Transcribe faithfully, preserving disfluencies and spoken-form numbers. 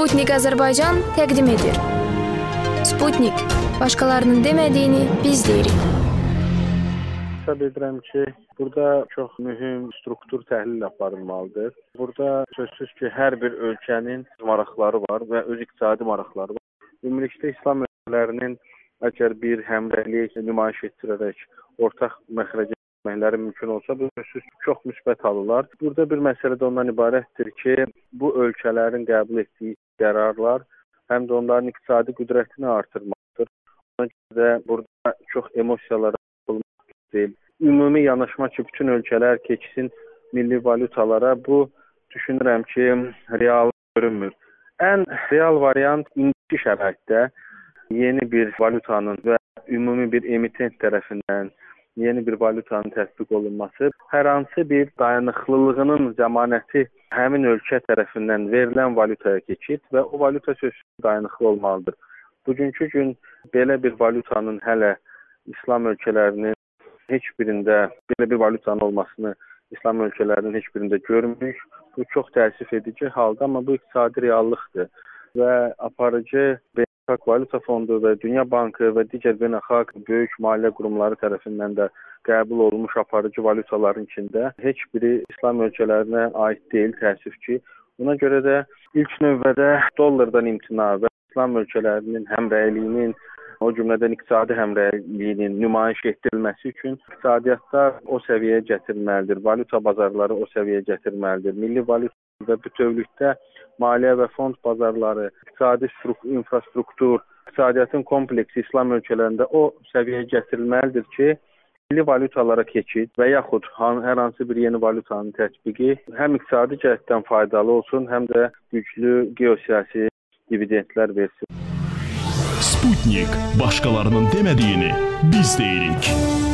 Sputnik Azərbaycan təqdim edir. Sputnik, başqalarının demədiyini biz deyirik. Hesab edirəm ki, burada çox mühüm struktur təhlil aparılmalıdır. Burada sözsüz ki, hər bir ölkənin maraqları var və öz iqtisadi maraqları var. Ümumilikdə İslam ölkələrinin əgər bir həmrəylik nümayiş etdirərək ortaq məxrəcə etməkləri mümkün olsa, bu sözsüz çox müsbət alırlar. Burada bir məsələ də ondan ibarətdir ki, bu ölkələrin qəbul etdiyi qərarlar həm də onların iqtisadi qüdrətini artırmaqdır. Ona görə də burada çox emosiyalara qapılmaq deyil. Ümumi yanaşma ki, bütün ölkələr keçsin milli valutalara, bu düşünürəm ki, real görünmür. Ən real variant indiki şəraitdə yeni bir valutanın və ümumi bir emitent tərəfindən yeni bir valutanın tətbiq olunması, hər hansı bir dayanıqlılığının zəmanəti həmin ölkə tərəfindən verilən valutaya keçid və o valuta sözsüz dayanıqlı olmalıdır. Bugünkü gün belə bir valutanın hələ İslam ölkələrinin heç birində, belə bir valutanın olmasını İslam ölkələrinin heç birində görmürük. Bu çox təəssüf edici halda, amma bu iqtisadi reallıqdır və aparıcı Beynəlxalq Valyuta Fondu və Dünya Bankı və digər beynəlxalq böyük maliyyə qurumları tərəfindən də qəbul olunmuş aparıcı valyutaların içində heç biri İslam ölkələrinə aid deyil, təəssüf ki. Buna görə də ilk növbədə dollardan imtina və İslam ölkələrinin həmrəyliyinin, o cümlədən iqtisadi həmrəyliyinin nümayiş etdirilməsi üçün iqtisadiyyatlar o səviyyəyə gətirilməlidir, valyuta bazarları o səviyyəyə gətirilməlidir. Milli valyuta və bütövlükdə maliyyə və fond bazarları, iqtisadi infrastruktur, iqtisadiyyatın kompleksi İslam ölkələrində o səviyyəyə gətirilməlidir ki, milli valyutalara keçid və yaxud hər hansı bir yeni valyutanın tətbiqi həm iqtisadi cəhətdən faydalı olsun, həm də güclü geosiyasi dividendlər versin. Sputnik, başqalarının demədiyini biz deyirik.